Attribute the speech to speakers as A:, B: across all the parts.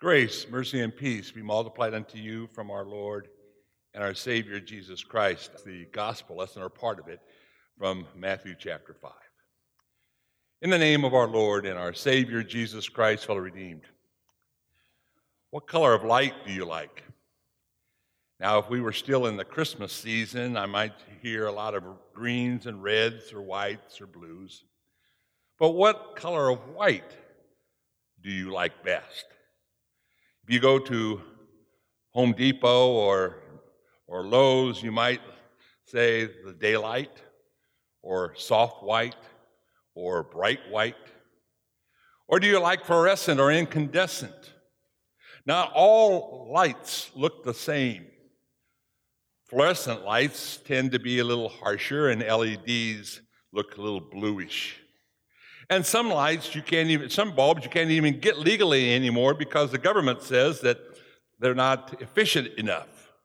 A: Grace, mercy, and peace be multiplied unto you from our Lord and our Savior Jesus Christ. The gospel lesson, or part of it, from Matthew chapter 5. In the name of our Lord and our Savior Jesus Christ, fellow redeemed. What color of light do you like? Now, if we were still in the Christmas season, I might hear a lot of greens and reds or whites or blues. But what color of white do you like best? If you go to Home Depot or Lowe's, you might say the daylight, or soft white, or bright white. Or do you like fluorescent or incandescent? Not all lights look the same. Fluorescent lights tend to be a little harsher, and LEDs look a little bluish. And some bulbs you can't even get legally anymore because the government says that they're not efficient enough.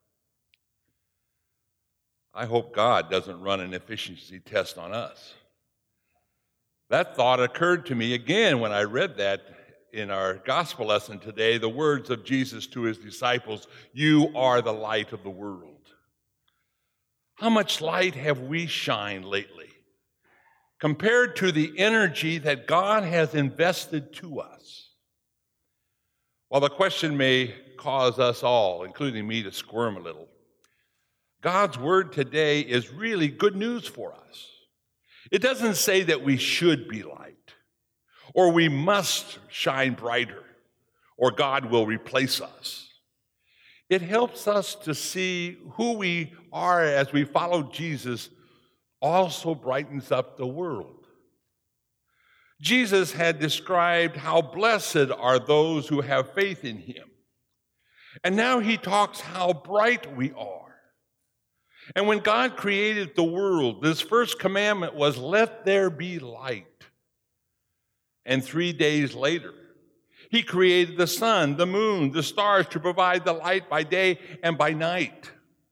A: I hope God doesn't run an efficiency test on us. That thought occurred to me again when I read that in our gospel lesson today, the words of Jesus to his disciples, "You are the light of the world." How much light have we shined lately compared to the energy that God has invested to us? While the question may cause us all, including me, to squirm a little, God's word today is really good news for us. It doesn't say that we should be light, or we must shine brighter, or God will replace us. It helps us to see who we are as we follow Jesus also brightens up the world. Jesus had described how blessed are those who have faith in him. And now he talks how bright we are. And when God created the world, his first commandment was, "Let there be light." And 3 days later, he created the sun, the moon, the stars to provide the light by day and by night.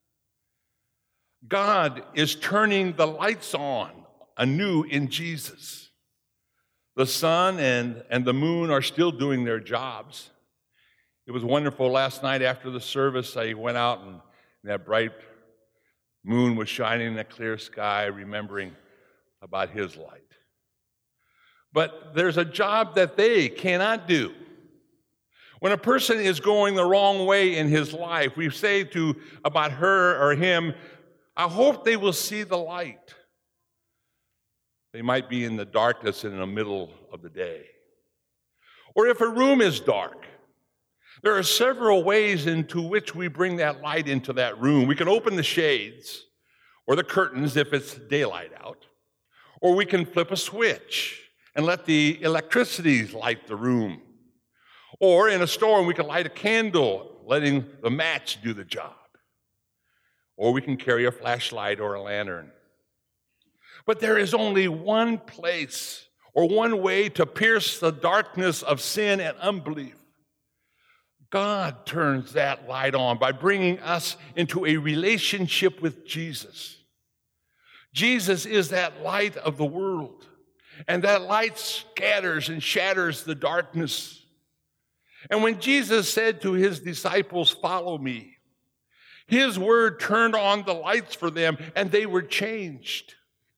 A: God is turning the lights on anew in Jesus. The sun and the moon are still doing their jobs. It was wonderful last night after the service. I went out and that bright moon was shining in a clear sky, remembering about his light. But there's a job that they cannot do. When a person is going the wrong way in his life, we say about her or him, "I hope they will see the light." They might be in the darkness in the middle of the day. Or if a room is dark, there are several ways into which we bring that light into that room. We can open the shades or the curtains if it's daylight out, or we can flip a switch and let the electricity light the room. Or in a storm, we can light a candle, letting the match do the job. Or we can carry a flashlight or a lantern. But there is only one place or one way to pierce the darkness of sin and unbelief. God turns that light on by bringing us into a relationship with Jesus. Jesus is that light of the world, and that light scatters and shatters the darkness. And when Jesus said to his disciples, "Follow me," his word turned on the lights for them, and they were changed.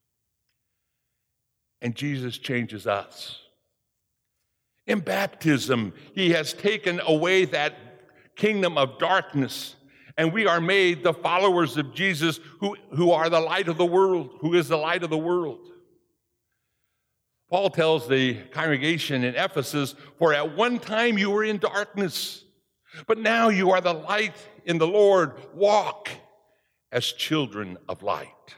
A: And Jesus changes us. In baptism, he has taken away that kingdom of darkness, and we are made the followers of Jesus who are the light of the world, who is the light of the world. Paul tells the congregation in Ephesus, "For at one time you were in darkness, but now you are the light in the Lord. Walk as children of light."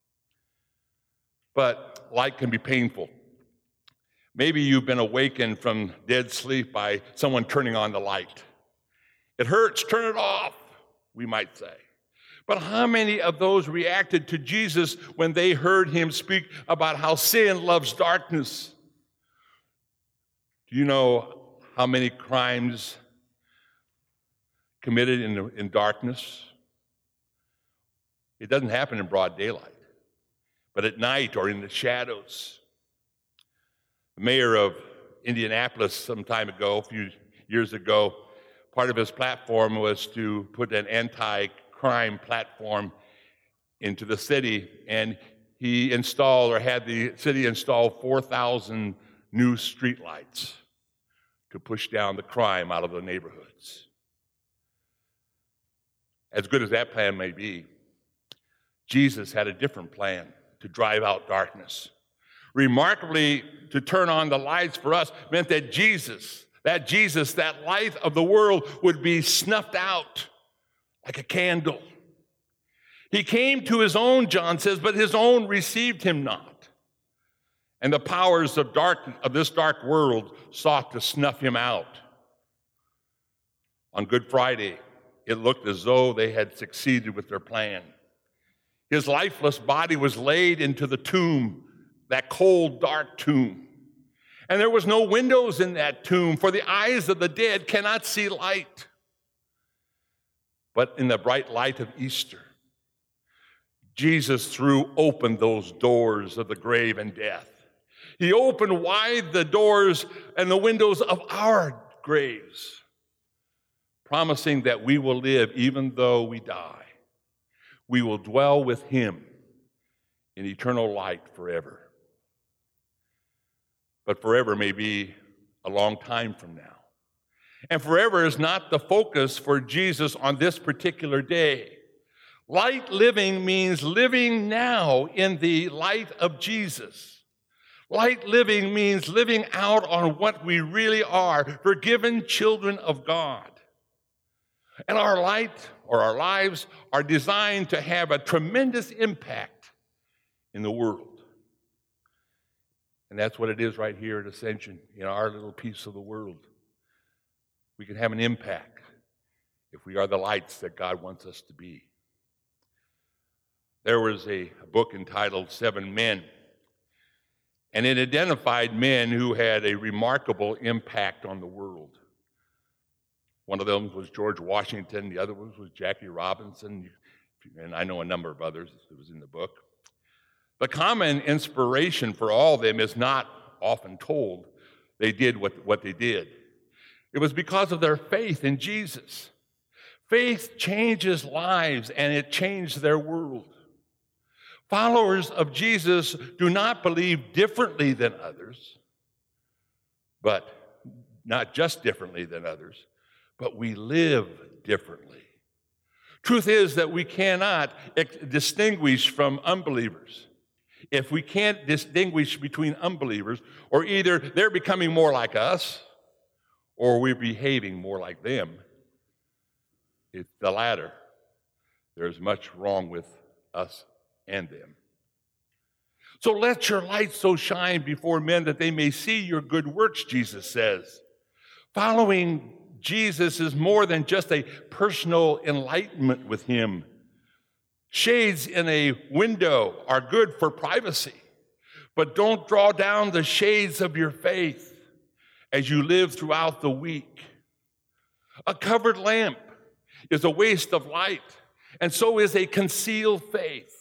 A: But light can be painful. Maybe you've been awakened from dead sleep by someone turning on the light. It hurts, turn it off, we might say. But how many of those reacted to Jesus when they heard him speak about how sin loves darkness? Do you know how many crimes committed in darkness? It doesn't happen in broad daylight, but at night or in the shadows. The mayor of Indianapolis some time ago, a few years ago, Part of his platform was to put an anti-crime platform into the city, and he installed, or had the city install 4,000 new streetlights to push down the crime out of the neighborhoods. As good as that plan may be, Jesus had a different plan to drive out darkness. Remarkably, to turn on the lights for us meant that that light of the world, would be snuffed out like a candle. He came to his own, John says, but his own received him not. And the powers of this dark world sought to snuff him out. On Good Friday, it looked as though they had succeeded with their plan. His lifeless body was laid into the tomb, that cold, dark tomb. And there was no windows in that tomb, for the eyes of the dead cannot see light. But in the bright light of Easter, Jesus threw open those doors of the grave and death. He opened wide the doors and the windows of our graves, promising that we will live even though we die. We will dwell with him in eternal light forever. But forever may be a long time from now. And forever is not the focus for Jesus on this particular day. Light living means living now in the light of Jesus. Light living means living out on what we really are, forgiven children of God. And our light, or our lives, are designed to have a tremendous impact in the world. And that's what it is right here at Ascension, in our little piece of the world. We can have an impact if we are the lights that God wants us to be. There was a book entitled 7 Men, and it identified men who had a remarkable impact on the world. One of them was George Washington, the other one was Jackie Robinson, and I know a number of others. It was in the book. The common inspiration for all of them is not often told. They did what they did. It was because of their faith in Jesus. Faith changes lives, and it changed their world. Followers of Jesus do not believe differently than others, but not just differently than others, but we live differently. Truth is that we cannot distinguish from unbelievers. If we can't distinguish between unbelievers, or either they're becoming more like us, or we're behaving more like them, it's the latter. There's much wrong with us and them. So let your light so shine before men that they may see your good works, Jesus says. Following Jesus is more than just a personal enlightenment with him. Shades in a window are good for privacy, but don't draw down the shades of your faith as you live throughout the week. A covered lamp is a waste of light, and so is a concealed faith.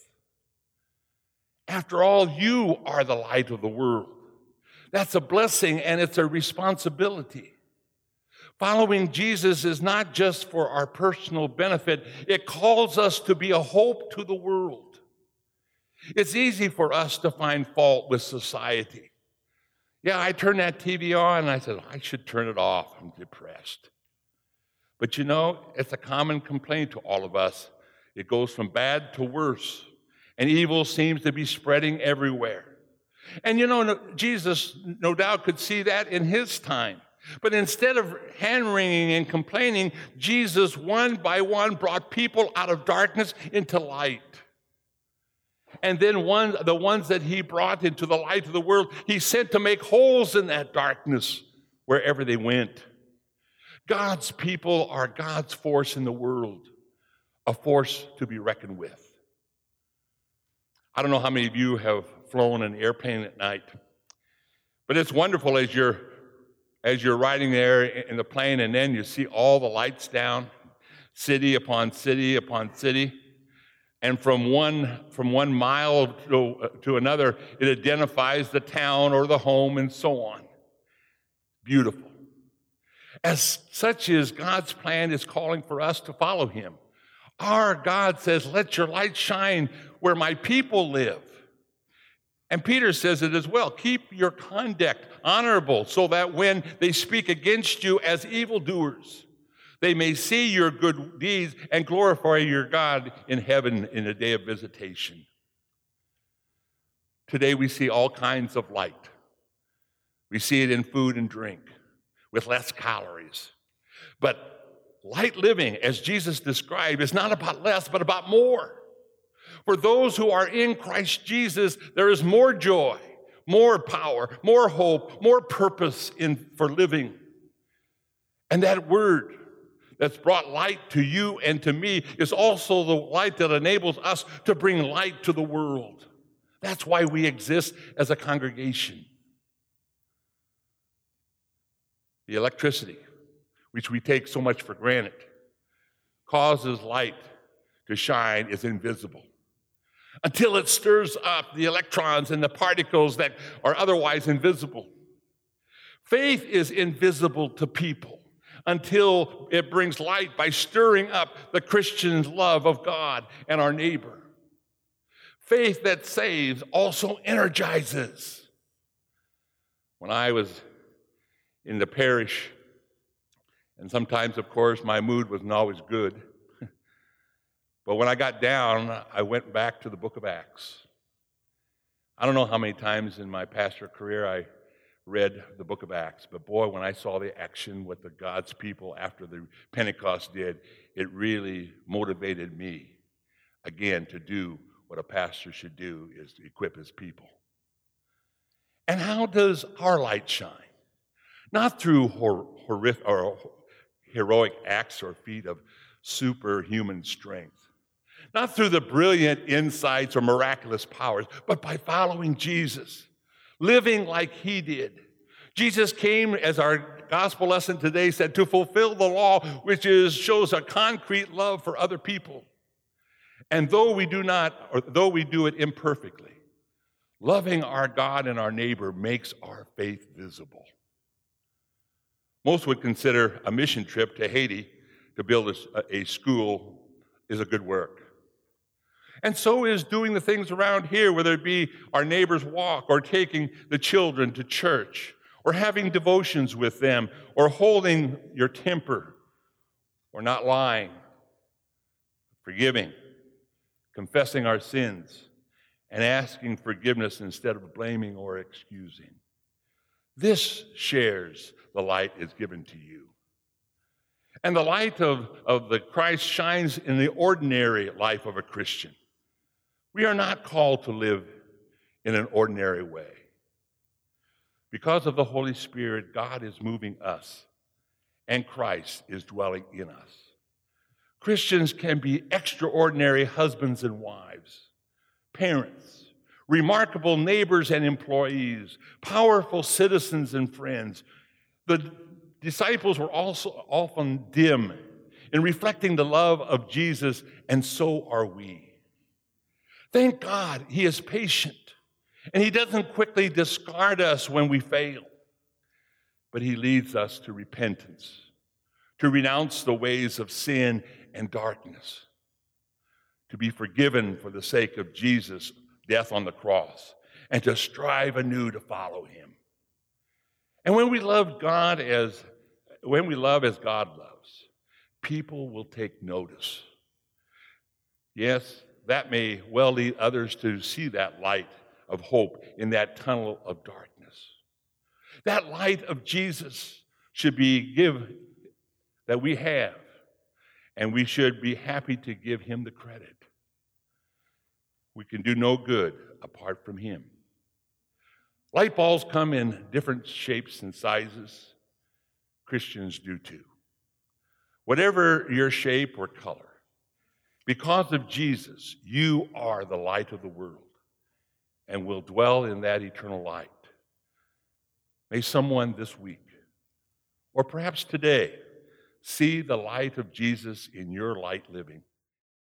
A: After all, you are the light of the world. That's a blessing, and it's a responsibility. Following Jesus is not just for our personal benefit. It calls us to be a hope to the world. It's easy for us to find fault with society. Yeah, I turned that TV on, and I said, I should turn it off. I'm depressed. But you know, it's a common complaint to all of us. It goes from bad to worse, and evil seems to be spreading everywhere. And you know, Jesus no doubt could see that in his time. But instead of hand-wringing and complaining, Jesus one by one brought people out of darkness into light. And then the ones that he brought into the light of the world, he sent to make holes in that darkness wherever they went. God's people are God's force in the world, a force to be reckoned with. I don't know how many of you have flown an airplane at night, but it's wonderful as you're riding there in the plane, and then you see all the lights down, city upon city upon city, and from one mile to another, it identifies the town or the home and so on. Beautiful. As such is God's plan is calling for us to follow him. Our God says, let your light shine where my people live. And Peter says it as well. Keep your conduct honorable so that when they speak against you as evildoers, they may see your good deeds and glorify your God in heaven in the day of visitation. Today we see all kinds of light. We see it in food and drink with less calories. But light living, as Jesus described, is not about less, but about more. For those who are in Christ Jesus, there is more joy, more power, more hope, more purpose for living. And that word that's brought light to you and to me is also the light that enables us to bring light to the world. That's why we exist as a congregation. The electricity, which we take so much for granted, causes light to shine is invisible until it stirs up the electrons and the particles that are otherwise invisible. Faith is invisible to people until it brings light by stirring up the Christian's love of God and our neighbor. Faith that saves also energizes. When I was in the parish, and sometimes, of course, my mood wasn't always good, but when I got down, I went back to the book of Acts. I don't know how many times in my pastor career I read the book of Acts, but boy, when I saw the action, what the God's people after the Pentecost did, it really motivated me, again, to do what a pastor should do, is to equip his people. And how does our light shine? Not through horrific or heroic acts or feat of superhuman strength. Not through the brilliant insights or miraculous powers, but by following Jesus, living like he did. Jesus came, as our gospel lesson today said, to fulfill the law, which shows a concrete love for other people. And though we do it imperfectly, loving our God and our neighbor makes our faith visible. Most would consider a mission trip to Haiti to build a school is a good work. And so is doing the things around here, whether it be our neighbor's walk or taking the children to church or having devotions with them or holding your temper or not lying, forgiving, confessing our sins, and asking forgiveness instead of blaming or excusing. This shares the light is given to you. And the light of the Christ shines in the ordinary life of a Christian. We are not called to live in an ordinary way. Because of the Holy Spirit, God is moving us, and Christ is dwelling in us. Christians can be extraordinary husbands and wives, parents, remarkable neighbors and employees, powerful citizens and friends. The disciples were also often dim in reflecting the love of Jesus, and so are we. Thank God he is patient, and he doesn't quickly discard us when we fail, but he leads us to repentance, to renounce the ways of sin and darkness, to be forgiven for the sake of Jesus' death on the cross, and to strive anew to follow him. And when we love as God loves, people will take notice. Yes, that may well lead others to see that light of hope in that tunnel of darkness. That light of Jesus should be that we have, and we should be happy to give him the credit. We can do no good apart from him. Light bulbs come in different shapes and sizes. Christians do too. Whatever your shape or color, because of Jesus, you are the light of the world and will dwell in that eternal light. May someone this week, or perhaps today, see the light of Jesus in your light living